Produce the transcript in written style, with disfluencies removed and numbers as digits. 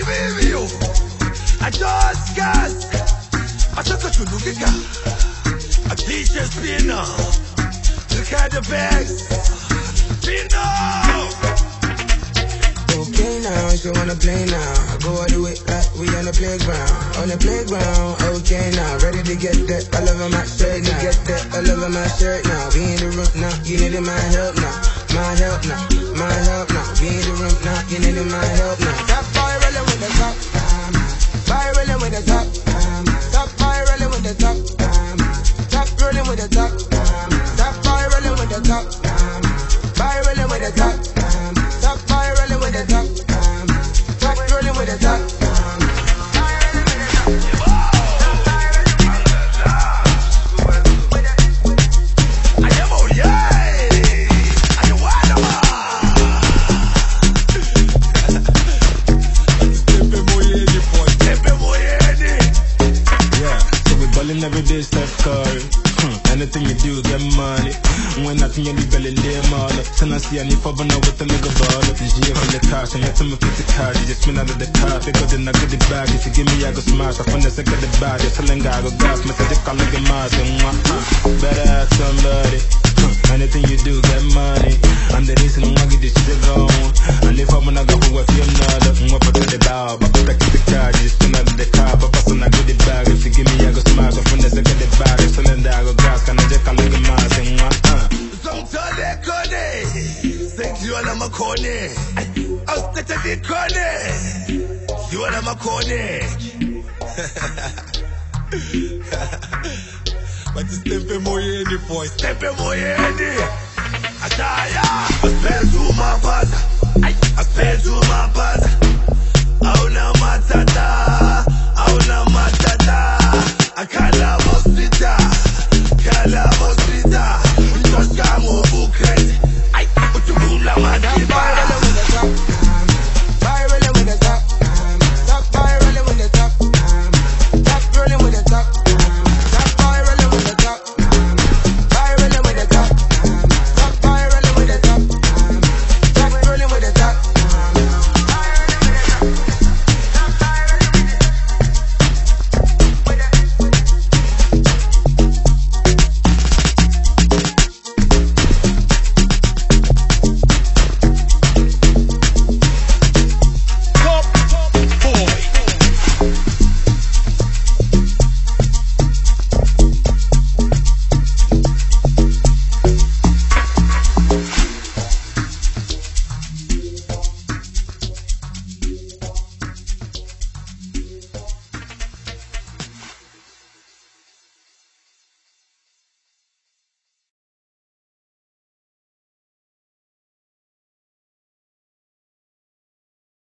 Vivio, I just gas. I took a chunukika. A teacher's spinner. Look at the bags. Spinner. Okay now, she wanna play now. I go all the way like we on the playground. On the playground, okay now. Ready to get that, I love my shirt now. Get that, I love my shirt now. We in the room now, you need my help now. My help now, my help now. We in the room now, you need my help now. Top boy rolling with the top, boy rolling with the top, top boy rolling with the top, top rolling with the top, top boy rolling with the top, boy rolling with the top, top boy rolling with the top, top rolling with the top. Every day, Steph Curry. Anything you do, get money. When nothing, you need belly, lay all up. Tennessee, I need for now with the nigga ball up. This year from the cash, and let them fit the card. You just spin out of the car. They got the nugget the bag. If you give me, I go smash. I find the second the bag. You're telling guy, I go gas. Message, I can't get mad. Better ask somebody. Anything you do, get money. I'm the reason why I get this shit wrong. And if I'm gonna go with you, another. I'm up to the bow. But I get the card. You just spin out of the car. But I'm not good the bag. If you give me, I go smash. I find the second the bag. You're telling guy, I go gas. Can I just can't get mad? Think you are my corner. I'll stay to the corner. You are my corner. But you step in more any boy, step in more any. I spell to my father. I spell to my father.